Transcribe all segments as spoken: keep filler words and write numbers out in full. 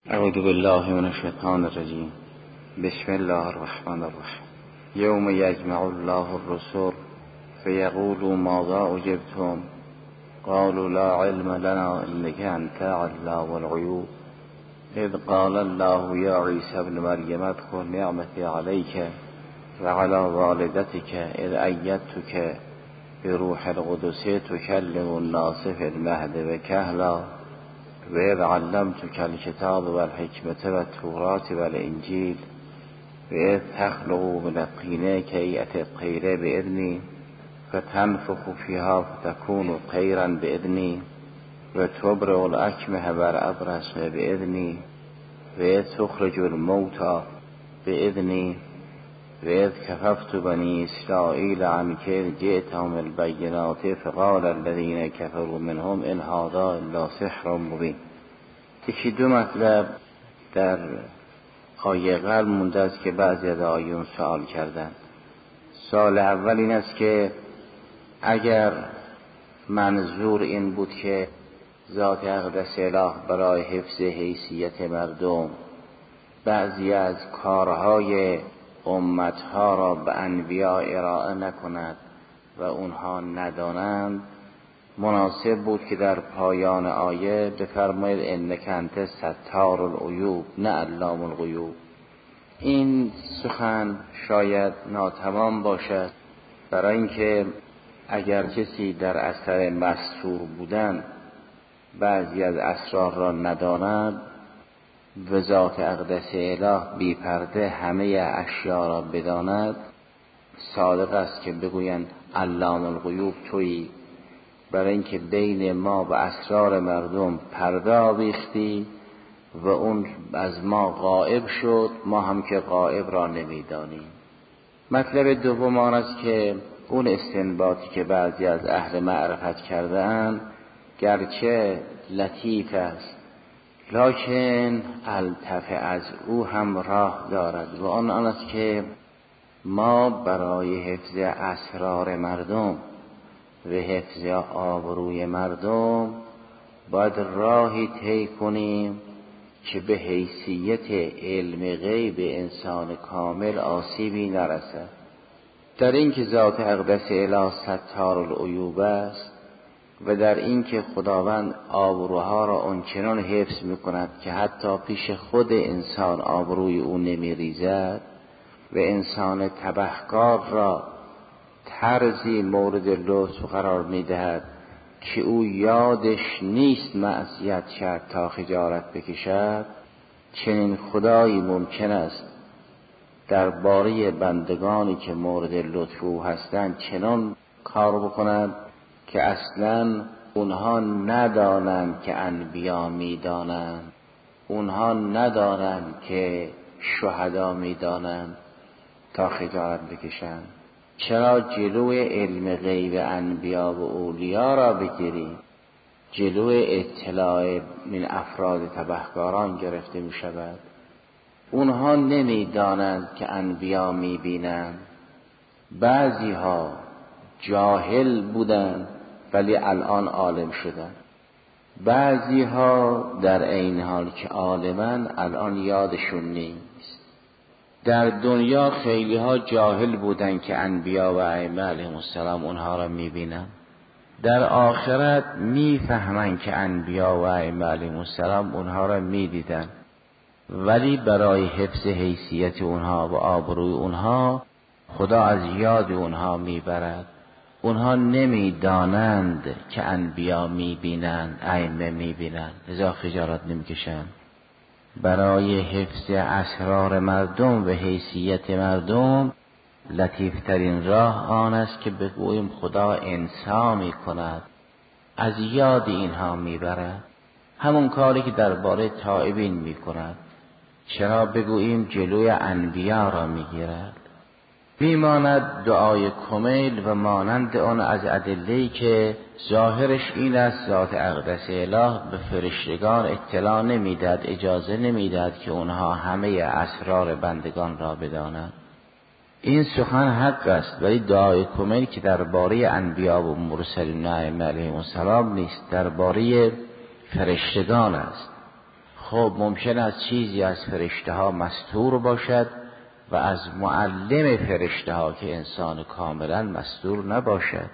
اعوذ بالله من الشیطان الرجیم. بسم الله الرحمن الرحیم. یوم یجمع الله الرسل فیقول ماذا اجبتم قالوا لا علم لنا انك انت علام الغیوب اذ قال الله یا عیسی ابن مریم اذکر نعمتی علیک وعلى والدتك اذ ایدتک بروح القدس تکلم الناس فی المهد وکهلا و اذ علمتک الکتاب والحکمة والتوراة والانجیل و اذ تخلق من الطین کهیئة الطیر باذنی فتنفخ فیها فتکون طیرا باذنی و تبرئ الاکمه والابرص باذنی و اذ تخرج الموتى باذنی و اذ کففت بنی اسرائیل عنک جئتهم البینات فقال الذین کفروا منهم ان هذا الا سحر مبین. یکی دو مطلب در آیه قبل مونده است که بعضی از آیون سوال کردند. سوال اول این است که اگر منظور این بود که ذات اقدس اله برای حفظ حیثیت مردم بعضی از کارهای امتها را به انبیا ارائه نکند و اونها ندانند، مناسب بود که در پایان آیه بفرمایید انک انت ستار العیوب نه علام الغیوب. این سخن شاید ناتمام باشد، برای اینکه اگر کسی در اثر مستور بودن بعضی از اسرار را نداند و ذات اقدس اله بی پرده همه اشیا را بداند، صادق است که بگویند علام الغیوب تویی، برای اینکه بین ما و اسرار مردم پرده آویختی و اون از ما غائب شد، ما هم که غائب را نمیدانیم. مطلب دوم آن است که اون استنباطی که بعضی از اهل معرفت کرده اند گرچه لطیف است لکن الطف از او هم راه دارد و آن آن است که ما برای حفظ اسرار مردم و حفظ آبروی مردم باید راهی طی کنیم که به حیثیت علم غیب انسان کامل آسیبی نرسد. در این که ذات اقدس اله ستار العیوب است و در این که خداوند آبروها را آنچنان حفظ میکند که حتی پیش خود انسان آبروی او نمیریزد و انسان تبهکار را طرزی مورد لطف قرار میدهد که او یادش نیست معصیت کرد تا خجالت بکشد، چنین خدایی ممکن است درباره بندگانی که مورد لطف او هستند چنان کار بکند که اصلا اونها ندانند که انبیا میدانند، اونها ندانند که شهدا میدانند تا خجالت بکشند. چرا جلوی علم غیب انبیا و اولیا را بگیریم؟ جلوی اطلاع من افراد تبهکاران گرفته می شود. اونها نمی دانند که انبیا می بینند. بعضی ها جاهل بودند ولی الان عالم شدند. بعضی ها در این حال که عالمن الان یادشون نیست. در دنیا خیلی ها جاهل بودن که انبیا و ائمه علیهم السلام اونها را میبینن، در آخرت میفهمن که انبیا و ائمه علیهم السلام اونها را میدیدن، ولی برای حفظ حیثیت اونها و آبروی اونها خدا از یاد اونها میبرد. اونها نمیدانند که انبیا میبینند، ائمه میبینند، لذا خجالت نمیکشند. برای حفظ اسرار مردم و حیثیت مردم لطیفترین راه آن است که بگوییم خدا انسا می کند، از یاد اینها می برد. همون کاری که درباره تائبین می کند. چرا بگوییم جلوی انبیا را می گیرد؟ میماند دعای کمیل و مانند آن از ادله‌ای که ظاهرش این است ذات اقدس اله به فرشتگان اطلاع نمیداد، اجازه نمیداد که اونها همه اسرار بندگان را بدانند. این سخن حق است، ولی دعای کمیل که درباره انبیا و مرسلین علیهم السلام نیست، درباره فرشتگان است. خب ممکن است چیزی از فرشته ها مستور باشد و از معلم فرشته ها که انسان کاملا مستور نباشد.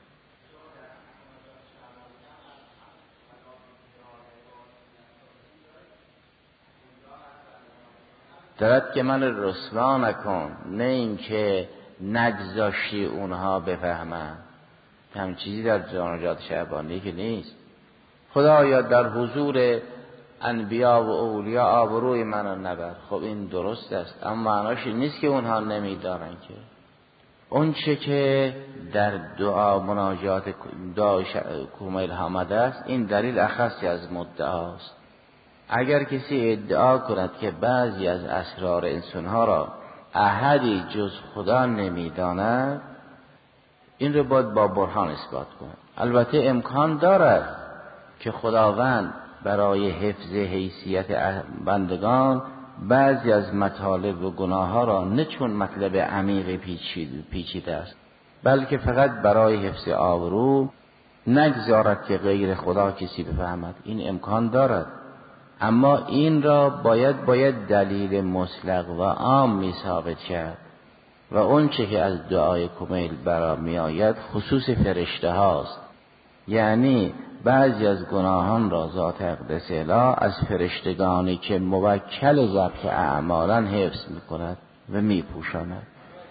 دارد که من رسوا نکن، نه اینکه نگذاشتی اونها بفهمن. هم چیزی در جنایات شعبانی که نیست. خدایا در حضور انبیا و اولیا آبروی منو نبر. خب این درست است، اما معناش نیست که اونها نمیدارن که اون چه که در دعا مناجات دعا کمیل آمده است، این دلیل اخصی از مدعاست. اگر کسی ادعا کند که بعضی از اسرار انسانها را احدی جز خدا نمیداند، این رو باید با برهان اثبات کند. البته امکان دارد که خداوند برای حفظ حیثیت بندگان بعضی از مطالب و گناه ها را نه چون مطلب عمیق پیچیده است، بلکه فقط برای حفظ آبرو نگذارد که غیر خدا کسی بفهمد. این امکان دارد، اما این را باید باید دلیل مطلق و عام می ثابت کرد و اون چه که از دعای کمیل برا می آید خصوص فرشته هاست. یعنی بعضی از گناهان را ذات اقدس اله از فرشتگانی که موکل ضبط اعمالا حفظ می کند و می پوشاند.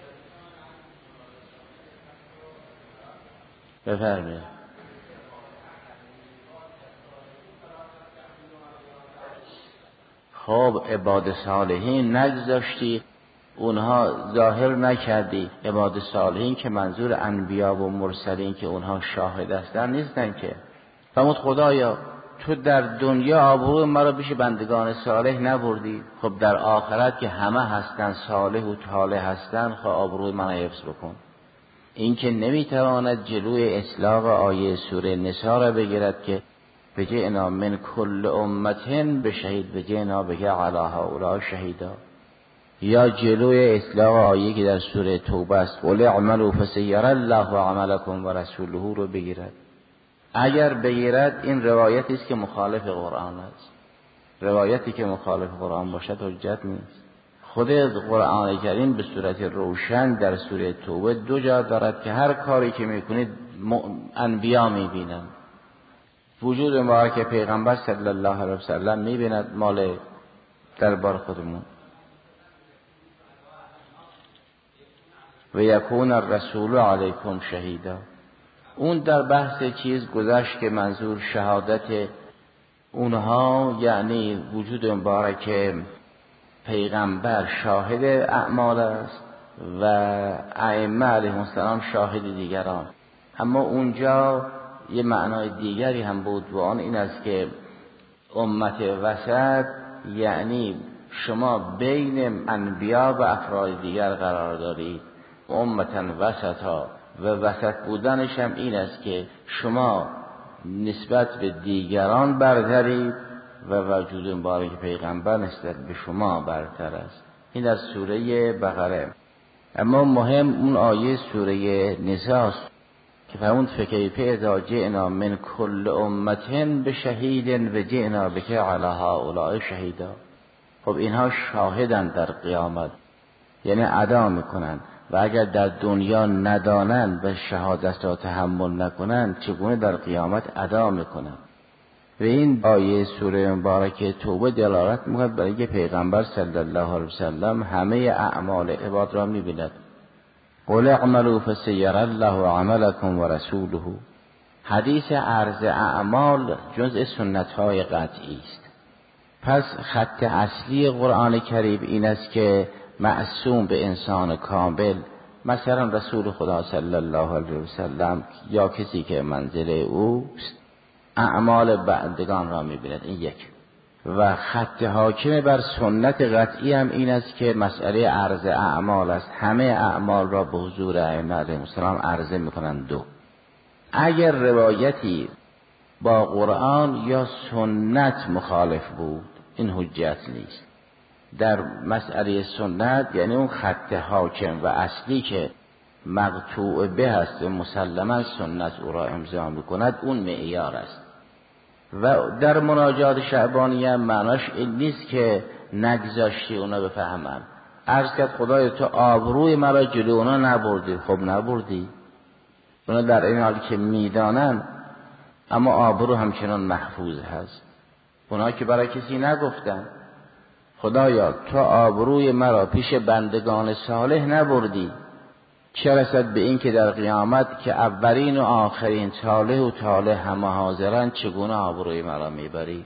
بفرمایید. خب عباد صالحین نگذاشتی، اونها ظاهر نکردی. عباد صالحین که منظور انبیا و مرسلین که اونها شاهد هستن نیستن که. فرمود خدایا تو در دنیا آبروی مرا پیش بندگان صالح نبردی، خب در آخرت که همه هستن صالح و طالح هستن، خب آبروی من حفظ بکن. این که نمیتواند جلوی اطلاق آیه سوره نساء را بگیرد که بجئنا من کل امتن به شهید بجئنا بگه علی هؤلاء شهیدا، یا جلوی اطلاق آیه که در سوره توبه است قل اعملوا فسیری الله عملکم و رسوله رو بگیرد. اگر بگیرد این روایتی است که مخالف قرآن است. روایتی که مخالف قرآن باشد حجت نیست. خود قرآن کریم به صورت روشن در سوره توبه دو جا دارد که هر کاری که میکنید انبیا میبینند. وجود مبارک پیغمبر صلی الله علیه وسلم میبیند مال دربار خودمون. و یکون الرسول علیکم شهیدا. اون در بحث چیز گذشت که منظور شهادت اونها یعنی وجود مبارک پیغمبر شاهد اعمال است و ائمه علیهم السلام شاهد دیگران. اما اونجا یه معنای دیگری هم بود و آن این است که امت وسط یعنی شما بین انبیا و افراد دیگر قرار دارید. امتا وسطا و وسط بودنش هم این است که شما نسبت به دیگران برترید و وجود مبارک پیغمبر نسبت به شما برتر است. این از سوره بقره. اما مهم اون آیه سوره نساء است که فرمود فکیف اذا جئنا من کل امتن بشهید و جئنا بک علی هؤلاء شهیدا. خب اینها شاهدن در قیامت، یعنی ادا میکنن و اگر در دنیا ندانند و شهادت را تحمل نکنند چگونه در قیامت ادا میکنند. و این آیه سوره مبارکه توبه دلالت میکند برای که پیغمبر صلی الله علیه وسلم همه اعمال عباد را میبیند. قل اعملوا فسیری الله عملکم و رسوله. حدیث عرض اعمال جزء سنت های قطعی است. پس خط اصلی قرآن کریم این است که معصوم به انسان کامل، مثلا رسول خدا صلی الله علیه وسلم یا کسی که منزل اوست، اعمال بندگان را می‌بیند. این یک. و خط حاکم بر سنت قطعی هم این است که مسئله عرض اعمال است. همه اعمال را به حضور ائمه علیهم السلام عرضه می‌کنند. دو، اگر روایتی با قرآن یا سنت مخالف بود این حجت نیست. در مسئله سنت یعنی اون خط حاکم و اصلی که مقطوع به هست و مسلما سنت او را امضا می‌کند، اون معیار است. و در مناجات شعبانیه معناش این نیست که نگذاشتی اونا بفهمن. عرض کرد خدای تو آبروی مرا جلو اونا نبردی. خب نبردی، اونا در این حالی که میدانن اما آبرو همچنان محفوظ هست. اونا که برای کسی نگفتن خدایا تو آبروی مرا پیش بندگان صالح نبردی، چه رسد به این که در قیامت که اولین و آخرین صالح و طالح همه حاضرن چگونه آبروی مرا میبری؟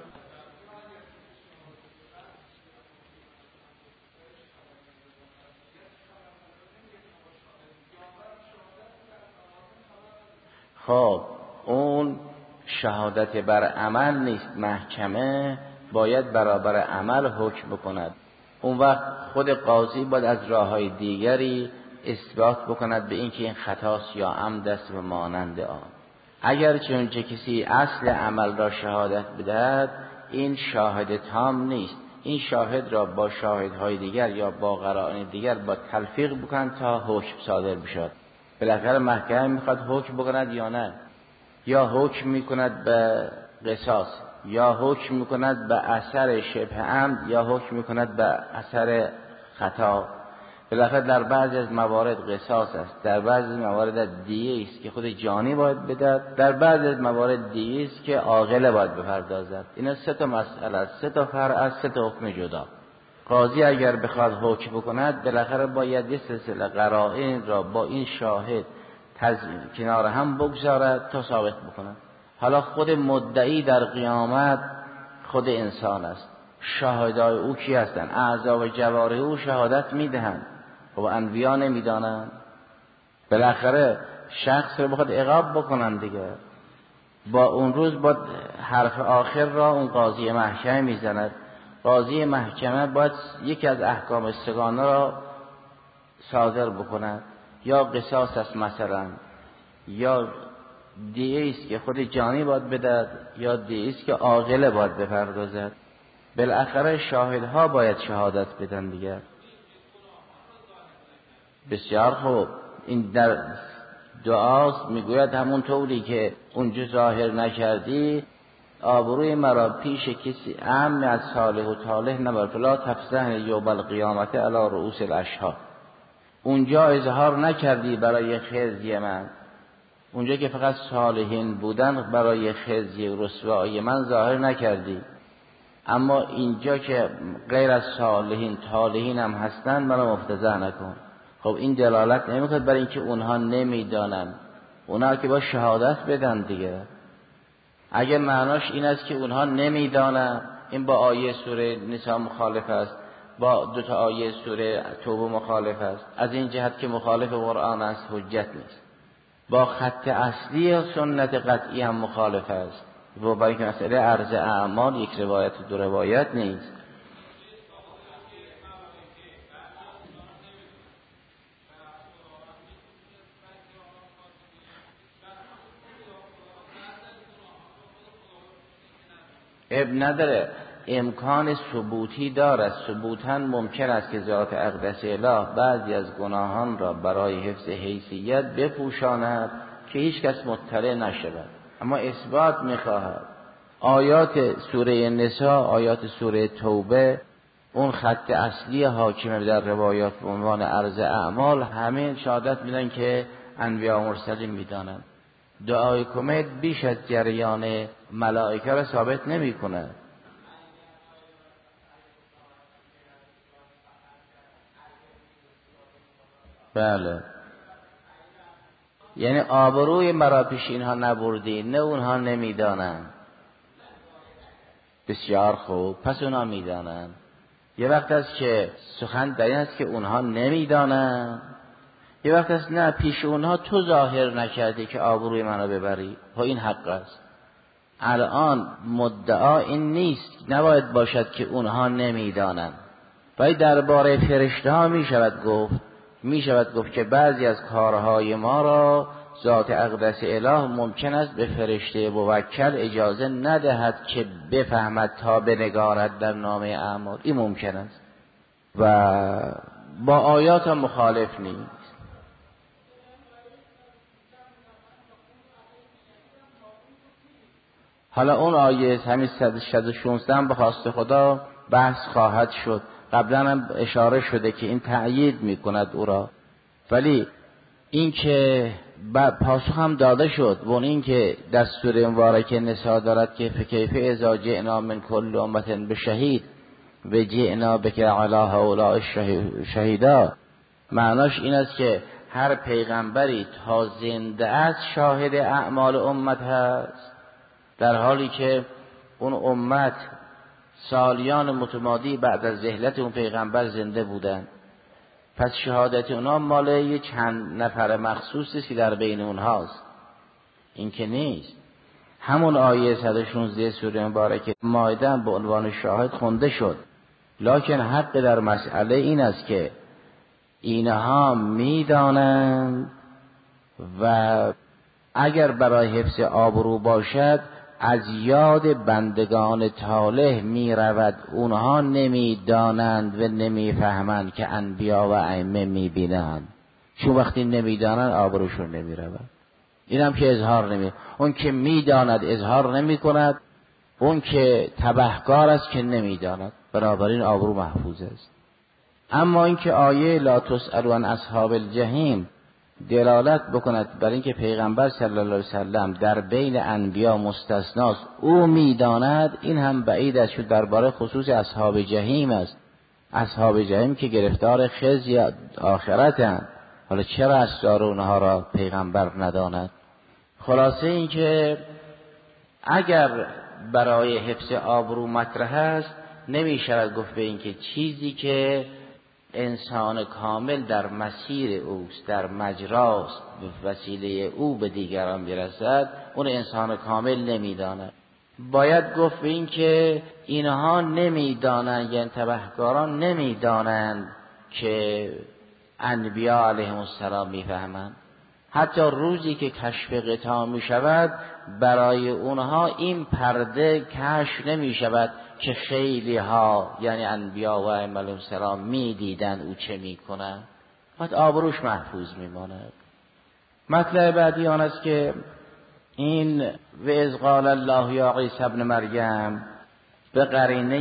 خب اون شهادت بر عمل نیست. محکمه باید برابر عمل حکم بکند. اون وقت خود قاضی باید از راههای دیگری اثبات بکند به اینکه این خطاست یا عمد است و مانند آن. اگر چنانچه کسی اصل عمل را شهادت بدهد این شاهد تام نیست. این شاهد را با شاهدهای دیگر یا با قرائن دیگر با تلفیق بکن تا حکم صادر بشود. بالاخره محکمه میخواد حکم بکند یا نه، یا حکم میکند به قصاص، یا حکم میکند به اثر شبه عمد، یا حکم میکند به اثر خطا. بالاخره در بعضی از موارد قصاص است، در بعضی از موارد دیه است که خود جانی باید بدهد، در بعضی از موارد دیه است که عاقل باید بپردازد. اینا سه تا مسئله است، سه تا فرع است، سه تا حکم جدا. قاضی اگر بخواد حکم بکند بالاخره باید یه سلسله قرائن را با این شاهد کنار هم بگذارد تا ثابت بکند. حالا خود مدعی در قیامت خود انسان است. شاهدای او کی هستند؟ اعضا و جوارح او شهادت میدهند. خب انبیا نمیدانند؟ بالاخره شخص رو بخواد عقاب بکنند دیگه، با اون روز با حرف آخر را اون قاضی محکمه میزند. قاضی محکمه باید یکی از احکام سگانه را صادر بکند، یا قصاص است مثلا، یا دیه است که خود جانی باید بدهد، یا دیه است که عاقل باید بپردازد. بالاخره شاهدها باید شهادت بدن دیگر. بسیار خوب. این در دعاست، میگوید همون طوری که اونجا ظاهر نکردی آبروی مرا پیش کسی عام از صالح و طالح نبر فلا تفزهن یوم القیامت علی رؤوس الاشهاد. اونجا اظهار نکردی برای خزی من، اونجا که فقط صالحین بودن برای خزی رسوایی من ظاهر نکردی، اما اینجا که غیر از صالحین طالحین هم هستن منو مفتضح نکن. خب این دلالت نمیکنه برای اینکه اونها نمیدانن، اونها که با شهادت بدن دیگه. اگه معناش این است که اونها نمیدانن، این با آیه سوره نساء مخالف است، با دو تا آیه سوره توبه مخالف است. از این جهت که مخالف قرآن است حجت نیست. با خط اصلی سنت قطعی هم مخالف است. و برای که مسئله عرض اعمال یک روایت و دو روایت نیست. اب نداره، امکان ثبوتی دارد. ثبوتاً ممکن است که ذات اقدس اله بعضی از گناهان را برای حفظ حیثیت بپوشاند که هیچ کس مطلع نشود، اما اثبات میخواهد. آیات سوره نساء، آیات سوره توبه، اون خط اصلی حاکم در روایات به عنوان عرض اعمال، همه شهادت میدن که انبیا و مرسلین میدانند. دعای کمد بیش از جریان ملائکه را ثابت نمی کنه. بله، یعنی آبروی مرا پیش اینها نبردی، نه اونها نمیدانن. بسیار خوب، پس اونها میدانن. یه وقت است که سخن در این است که اونها نمیدانن، یه وقت است نه پیش اونها تو ظاهر نکردی که آبروی منو ببری. ها این حق است. الان مدعا این نیست، نباید باشد که اونها نمیدانن. ولی درباره فرشته ها می شود گفت می شود گفت که بعضی از کارهای ما را ذات اقدس اله ممکن است به فرشته موکل اجازه ندهد که بفهمد تا بنگارد در نامه اعمال. این ممکن است و با آیات هم مخالف نیست. حالا اون آیه همین صد و شانزده به خواست خدا بحث خواهد شد. قبلا هم اشاره شده که این تأیید میکند او را، ولی این که پاسخ هم داده شد و این که دستور مبارک نساء دارد که فکیف اذا جئنا من کل امة بشهید و جئنا بک علی هؤلاء شهیدا، معناش این است که هر پیغمبری تا زنده است شاهد اعمال امت هست، در حالی که اون امت سالیان متمادی بعد از رحلت اون پیغمبر زنده بودن. پس شهادت اونا مال یه چند نفر مخصوصی که در بین اونهاست، این که نیست. همون آیه صد و شانزده سوره مبارکه مائده به عنوان شاهد خونده شد، لکن حق در مسئله این است که اینها میدانند و اگر برای حفظ آبرو باشد از یاد بندگان طالح می رود، اونها نمی دانند و نمی فهمند که انبیا و ائمه می بینند، چون وقتی نمی دانند آبروشون نمی رود. این هم که اظهار نمی، اون که می داند اظهار نمی کند، اون که تبهکار است که نمی داند، بنابراین آبرو محفوظ است. اما این که آیه لا تسألوا عن اصحاب الجحیم دلالت بکند بر اینکه پیغمبر صلی الله علیه وسلم در بین انبیا مستثناست، او میداند، این هم بعید است، چون درباره خصوص اصحاب جحیم است. اصحاب جحیم که گرفتار خزی آخرتند، حالا چرا اسرار اونها را پیغمبر نداند؟ خلاصه این که اگر برای حفظ آبرو مطرح است، نمی شود گفت به این که چیزی که انسان کامل در مسیر اوست، در مجراست، به وسیله او به دیگران برسد، اون انسان کامل نمیداند. باید گفت به این که اینها نمیدانند، یعنی تبهکاران نمیدانند که انبیا علیهم السلام میفهمند. حتی روزی که کشف غطا می شود برای اونها این پرده کشف نمی شود که خیلی ها یعنی انبیا و ائمه علیهم السلام می دیدن او چه می کنند، بعد آبروش محفوظ می ماند. مطلب بعدی آن است که این و اذ قال الله یا عیسی ابن مریم به قرینه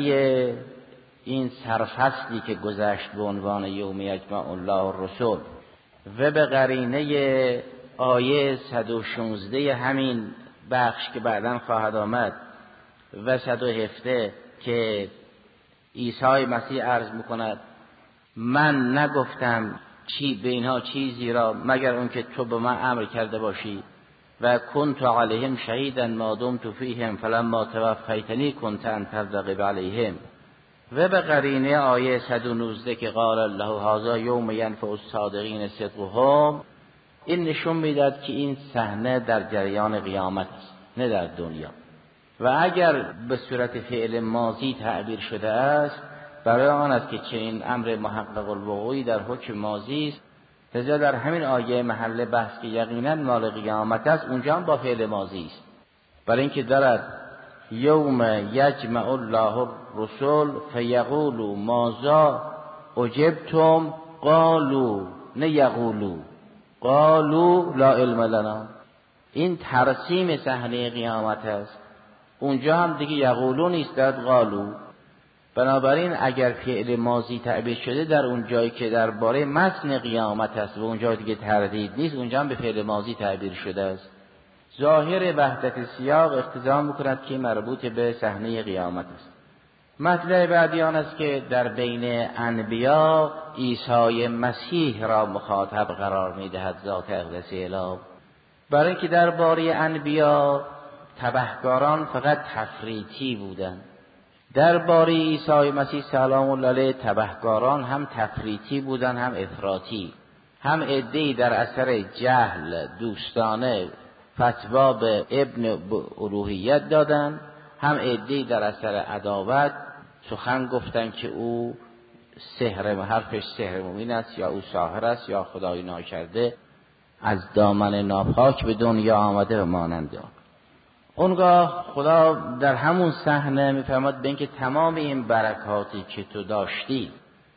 این سرفصلی که گذشت به عنوان یوم یجمع الله الرسل و به قرینه آیه صد و شانزده همین بخش که بعداً خواهد آمد و صد و هفده که عیسی مسیح عرض میکند من نگفتم چی به اینها چیزی را مگر اون که تو به من امر کرده باشی و کنت علیهم شهیدا ما دمت فیهم فلما توفیتنی کنت انت الرقیب علیهم و به قرینه آیه صد و نوزده که قال الله هذا یوم ینفع الصادقین صدقهم. این نشون میداد که این صحنه در جریان قیامت است، نه در دنیا. و اگر به صورت فعل ماضی تعبیر شده است، برای آن است که چنین امر محقق الوقوعی در حکم ماضی است، لذا در همین آیه محل بحث که یقینا مال قیامت است، اونجا هم با فعل ماضی است، برای اینکه دارد یوم یجمع الله الرسل فیقولوا ماذا اجبتم قالوا، نه یقولوا، قالوا لا علم لنا. این ترسیم صحنه قیامت است. اونجا هم دیگه یقولو نیست، داد قالو. بنابراین اگر فعل ماضی تعبیر شده در اون جایی که درباره متن قیامت است و اونجا دیگه تردید نیست، اونجا هم به فعل ماضی تعبیر شده است. ظاهر وحدت سیاق اقتضا می‌کند که مربوط به صحنه قیامت است. مطلب بعدی آن است که در بین انبیا عیسی مسیح را مخاطب قرار می‌دهد ذات اقدس اله، برای اینکه درباره انبیا تبهکاران فقط تفریطی بودند، درباره عیسی مسیح سلام الله علیه تبهکاران هم تفریطی بودند هم افراطی، هم عده‌ای در اثر جهل دوستانه فتوا به ابن الوهیت دادند، هم عده‌ای در اثر عداوت سخن گفتند که او سحر حرفش سحر مبین است یا او ساحر است یا خدای ناکرده از دامن ناپاک به دنیا آمده و مانند آن. اونگاه خدا در همون صحنه میفرماد به اینکه تمام این برکاتی که تو داشتی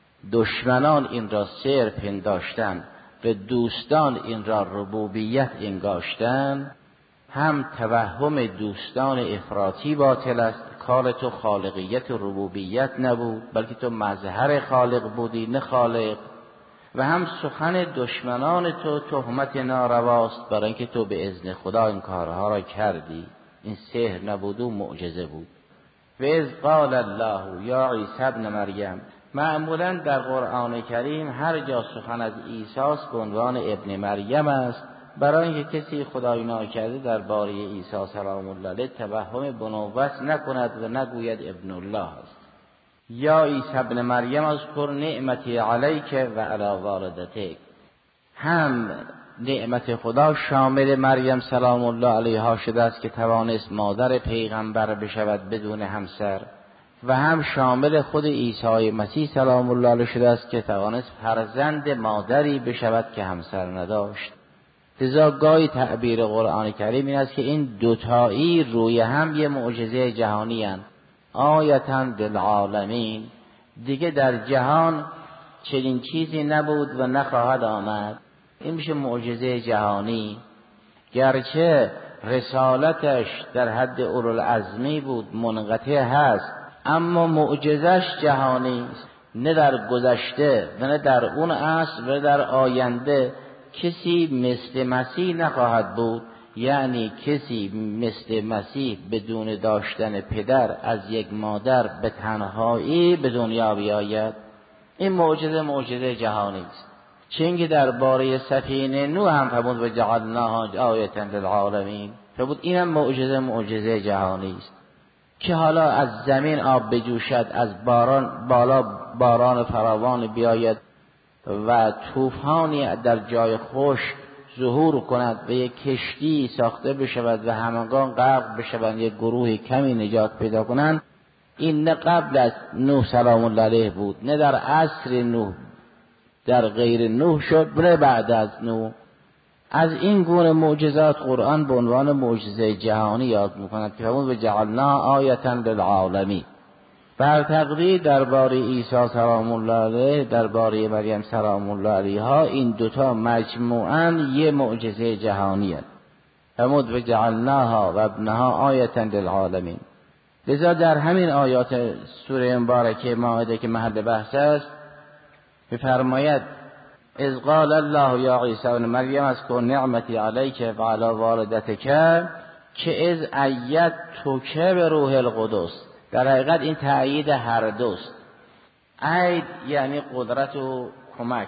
دشمنان این را سحر پنداشتن و دوستان این را ربوبیت انگاشتن، هم توهم دوستان افراطی باطل است، کار تو خالقیت و ربوبیت نبود بلکه تو مظهر خالق بودی نه خالق، و هم سخن دشمنان تو تهمت نارواست برای اینکه تو به اذن خدا این کارها را کردی. این سحر نبود و معجزه بود. و اذ قال الله یا عیسی ابن مریم، معمولا در قرآن کریم هر جا سخن از عیسی به عنوان ابن مریم است، برای اینکه کسی خدای ناکرده درباره عیسی سلام الله علیه توهم بنوت نکند و نگوید ابن الله است. یا عیسی ابن مریم اذکر نعمتی علیک و علی والدتک، هم نعمت خدا شامل مریم سلام الله علیها شده است که توانست مادر پیغمبر بشود بدون همسر، و هم شامل خود عیسی مسیح سلام الله علیه شده است که توانست فرزند مادری بشود که همسر نداشت. لذا گاهی تعبیر قرآن کریم این است که این دوتایی روی هم یه معجزه جهانی هستند. آیةً للعالمین، دیگه در جهان چنین چیزی نبود و نخواهد آمد. این میشه معجزه جهانی. گرچه رسالتش در حد اولوالعزمی بود، منقطع هست، اما معجزش جهانی است. نه در گذشته و نه در اون عصر و نه در آینده کسی مثل مسیح نخواهد بود. یعنی کسی مثل مسیح بدون داشتن پدر از یک مادر به تنهایی به دنیا بیاید. این معجزه معجزه جهانی است. چنگه درباره سفینه نوح هم فرمود و جعلناها آیة للعالمین، فرمود این هم معجزه معجزه جهانی است که حالا از زمین آب بجوشد، از باران بالا باران فراوان بیاید و طوفانی در جای خشک ظهور کند و یک کشتی ساخته بشود و همگان غرق بشوند، یک گروه کمی نجات پیدا کنند. این نه قبل از نوح سلام الله علیه بود، نه در عصر نوح، در غیر نوح شد، نه بعد از نوح. از این گونه معجزات قرآن به عنوان معجزه جهانی یاد می‌کند که همون به جعلنا آیة للعالمین. بر تقدیر درباره عیسی سلام الله علیه، درباره مریم سلام الله علیها، این دوتا مجموعاً یه معجزه جهانی است. همون به جعلناها و ابنها آیة للعالمین. لذا در همین آیات سوره مبارکه مائده که محل بحث است می‌فرماید اذ قال الله یا عیسی ابن مریم اذکر نعمتی علیک و علی والدتک که اذ ایدتک بروح القدس. در حقیقت این تأیید هر دوست. اید یعنی قدرت و کمک،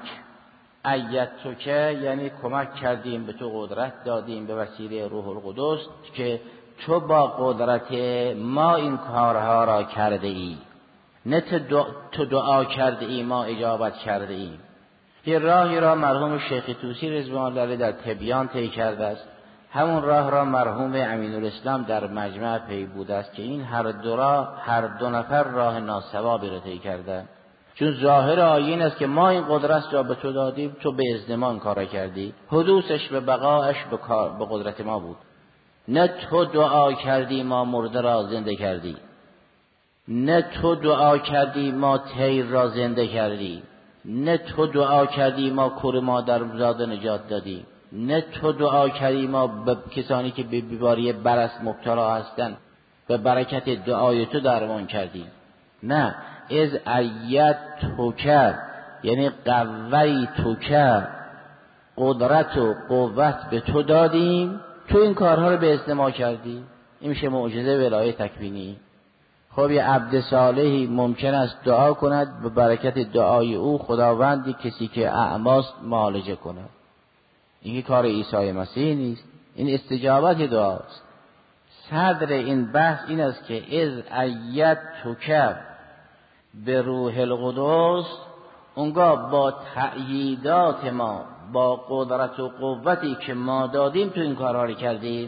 ایدتک یعنی کمک کردیم به تو، قدرت دادیم به وسیله روح القدس که تو با قدرت ما این کارها را کرده ای. نه تو دعا کرده ای ما اجابت کرده ایم. یه راهی را مرحوم شیخ طوسی رضوان الله علیه در تبیان طی کرده است. همون راه را مرحوم امینالاسلام در مجمع پی بوده است که این هر دو راه، هر دو نفر راه ناصوابی را طی کرده. چون ظاهر آیه این است که ما این قدرت را به تو دادیم، تو به اذن ما این کار کردی. حدوثش به بقایش به, به قدرت ما بود. نه تو دعا کردی ما مرده را زنده کردی، نه تو دعا کردی ما طیر را زنده کردی، نه تو دعا کردی ما کور مادر زاده نجات دادی، نه تو دعا کردی ما به کسانی که به بیماری برص مبتلا هستند به برکت دعای تو درمان کردی. نه، از ایت توکر یعنی قوی توکر، قدرت و قوت به تو دادیم، تو این کارها رو به اذن ما کردی. این میشه معجزه ولایه تکوینی. خب یه عبد صالحی ممکن است دعا کند به برکت دعای او خداوندی کسی که اعماست معالجه کند. این کار عیسی مسیح نیست، این استجابت دعاست. صدر این بحث این است که از ایت توکر به روح القدس، اونگاه با تأییدات ما، با قدرت و قوتی که ما دادیم تو این کارها رو کردیم.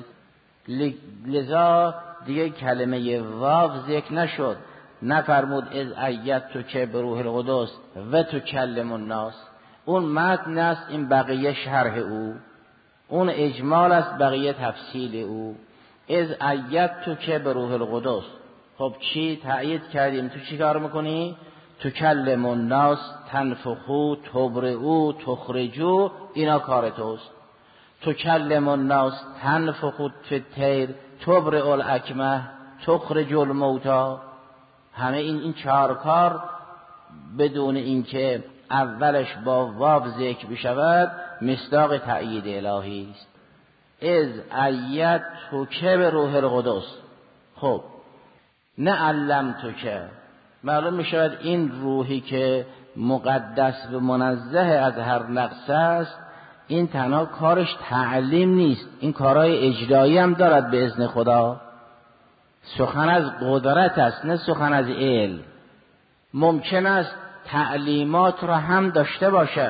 لذا دیگه کلمه واو ذکر نشد، نفرمود از ایت تو که به روح القدس و تو کلم الناس. اون متن است، این بقیه شرح او، اون اجمال است، بقیه تفصیل او. از ایت تو که به روح القدس. خب چی تأیید کردیم؟ تو چی کار میکنی؟ تو کلم الناس، تنفخو، تبرئو، تخرجو، اینا کار توست. تکلم الناس، تنفخ فی الطیر، تبرئ الاکمه، تخرج الموتی. همه این این چهار کار بدون اینکه اولش با واو ذکر بشود مصداق تأیید الهی است. از ایت تو که به روح القدس. خب نه علم تو که، معلوم می شود این روحی که مقدس و منزه از هر نقص است، این تنها کارش تعلیم نیست، این کارهای اجرایی هم دارد به اذن خدا. سخن از قدرت است نه سخن از علم. ممکن است تعلیمات را هم داشته باشد،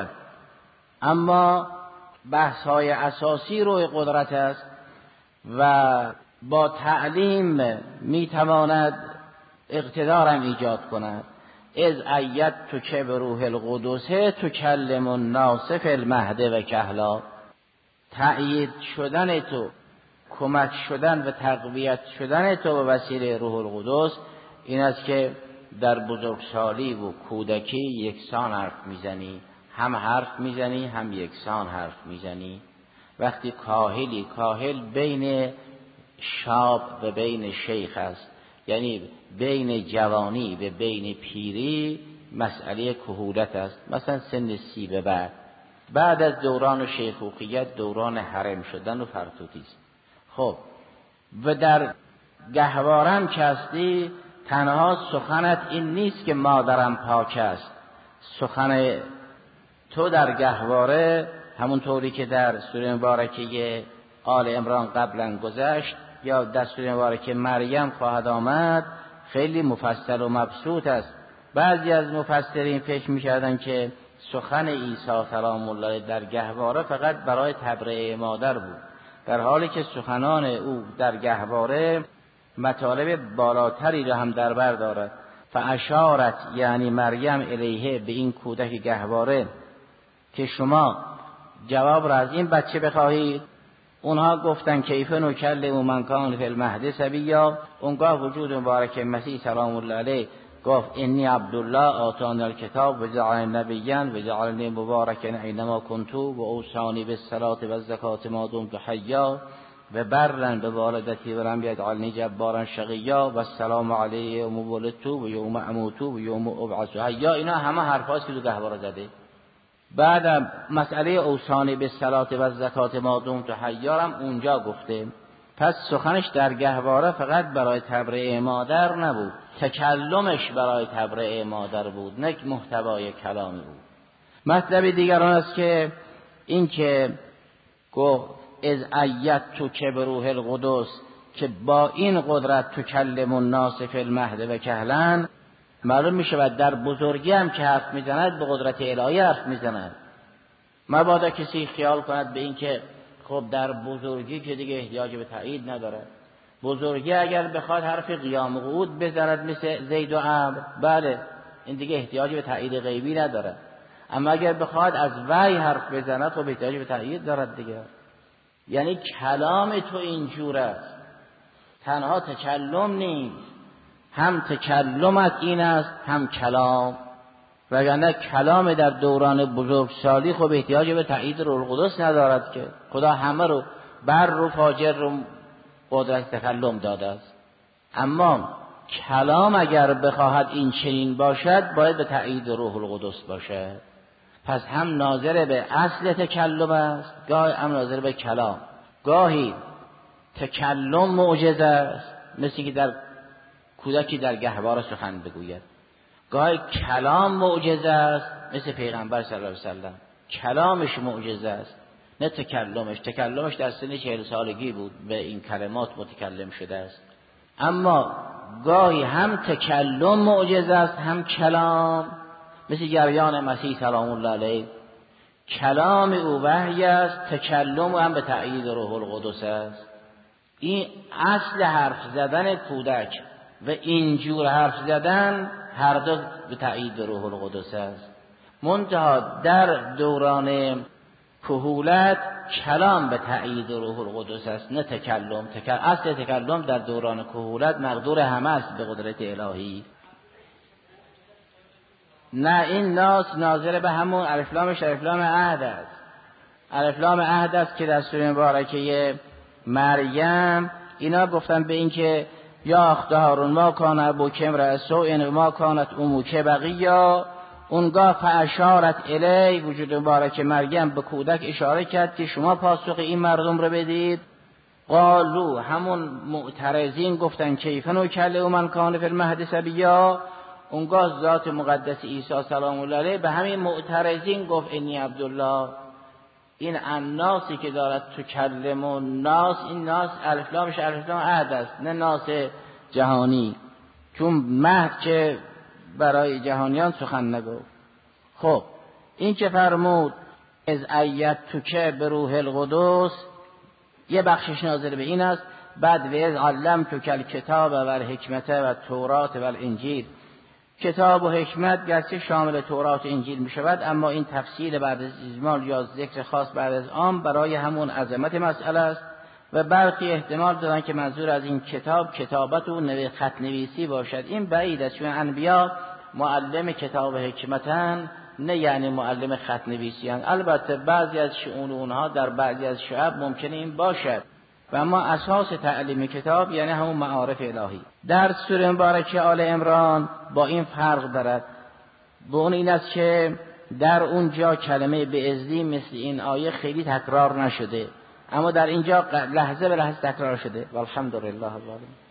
اما بحث‌های اساسی روی قدرت است و با تعلیم میتواند اقتدارم ایجاد کند. از ایت تو که به روح القدس تکلم الناس فی المهد و کهلا. تأیید شدن تو، کمک شدن و تقویت شدن تو به وسیله روح القدس این است که در بزرگسالی و کودکی یکسان حرف میزنی، هم حرف میزنی هم یکسان حرف میزنی. وقتی کاهلی، کاهل بین شاب و بین شیخ است، یعنی بین جوانی و بین پیری مسئله کهولت است. مثلا سن سی به بعد، بعد از دوران شیخوخیت دوران حرم شدن و فرتوتی است. خب و در گهوارم که هستی تنها سخنت این نیست که مادرم پاک است. سخن تو در گهواره همونطوری که در سوره مبارکه آل عمران قبلا گذشت یا در سوره مبارکه مریم خواهد آمد خیلی مفصل و مبسوط است. بعضی از مفسرین فکر می‌کردن که سخن عیسی سلام الله در گهواره فقط برای تبرئه مادر بود، در حالی که سخنان او در گهواره مطالب بالاتری را هم در بر دارد. فاشارت یعنی مریم الیه، به این کودک گهواره که شما جواب را از این بچه بخواهید. اونها گفتن کیف نکلم من کان فی المهد صبیا. اونگاه وجود مبارک مسیح سلام الله علیه گفت انی عبدالله آتانی الکتاب و جعلنی نبیا و جعلنی مبارکا اینما کنت و اوصانی بالصلاة و الزکاة ما دمت حیا و برا بوالدتی و لم یجعلنی جبارا شقیا و السلام علی یوم ولدت و یوم اموت و یوم ابعث حیا. اینا همه حرفاست که تو گهواره زده. بعد مسئله اوصانی بالصلاة و الزکاة ما دمت حیا هم اونجا گفته. پس سخنش در گهواره فقط برای تبرئه مادر نبود، تکلمش برای تبرئه مادر بود، نه محتوای کلامی بود. مطلب دیگران است که این که گفت از ایت تو که به روح القدس، که با این قدرت تکلم الناس فی المهد و کهلا، معلوم می شود در بزرگی هم که حرف می زند به قدرت الهی حرف می زند. مبادا کسی خیال کند به این که خب در بزرگی که دیگه احتیاج به تایید نداره. بزرگی اگر بخواد حرف قیام و قعود بزند مثل زید و عمرو، بله این دیگه احتیاج به تایید غیبی نداره. اما اگر بخواد از وحی حرف بزند خب احتیاج به تایید دارد دیگه. یعنی کلام تو اینجور است، تنها تکلم نیست، هم تکلمت این است هم کلام. وگرنه کلام در دوران بزرگسالی خب احتیاج به تایید روح القدس ندارد که خدا همه رو بر و فاجر رو قدرت تکلم داده است. اما کلام اگر بخواهد این چنین باشد باید به تایید روح القدس باشد. پس هم ناظر به اصل تکلم است، گاهی هم ناظر به کلام. گاهی تکلم معجزه است، مثل که در کودکی در گهواره سخن بگوید. گاهی کلام معجزه است، مثل پیغمبر صلی الله علیه وسلم کلامش معجزه است نه تکلمش. تکلمش در سن چهل سالگی بود به این کلمات متکلم شده است. اما گاهی هم تکلم معجزه است هم کلام، مثل جریان مسیح سلام الله علیه، کلام او وحی است، تکلم هم به تأیید روح القدس است. این اصل حرف زدن کودک و اینجور حرف زدن هر دو به تأیید روح القدس است. منتها در دوران کهولت کلام به تأیید روح القدس است نه تکلم. تکل... اصل تکلم در دوران کهولت مقدور همه است به قدرت الهی. نه این ناس ناظر به همون الف لام الف لام عهد است. الف لام عهد است که در سوره مبارکه مریم اینا گفتن به این که یا اخت هارون ما کان ابوک امرأ سوء ما کانت امک بغیا، اونگاه فاشارت الی، وجود مبارک مریم به کودک اشاره کرد که شما پاسخ این مردم رو بدید. قالو، همون معترضین گفتن کیف نکلم من کان فی المهد صبیا، اونگاه ذات مقدس عیسی سلام الله علیه به همین معترضین گفت انی عبدالله. این الناسی که دارد تو کلم و ناس، این ناس الف لامش الف لام عهد است، نه ناس جهانی، چون مهد که برای جهانیان سخن نگفت. خب این که فرمود از ایت تو که به روح القدس، یه بخشش ناظر به این است. بعد و از علم تو کل کتاب و الحکمت و تورات و الانجیل، کتاب و حکمت گرچه شامل تورات و انجیل می شود، اما این تفصیل بعد از اجمال یا ذکر خاص بعد از عام برای همون عظمت مسئله است. و برخی احتمال دادن که منظور از این کتاب کتابت و نوی خط نویسی باشد. این بعید است، چون انبیا معلم کتاب و حکمتن، نه یعنی معلم خط نویسی هن. البته بعضی از شؤون اونها در بعضی از شعب ممکنه این باشد، و اما اساس تعلیم کتاب یعنی همون معارف الهی. در سوره مبارکه آل عمران با این فرق دارد، به اون این است که در اونجا کلمه به اذنی مثل این آیه خیلی تکرار نشده، اما در اینجا لحظه به لحظه تکرار شده. والحمدلله.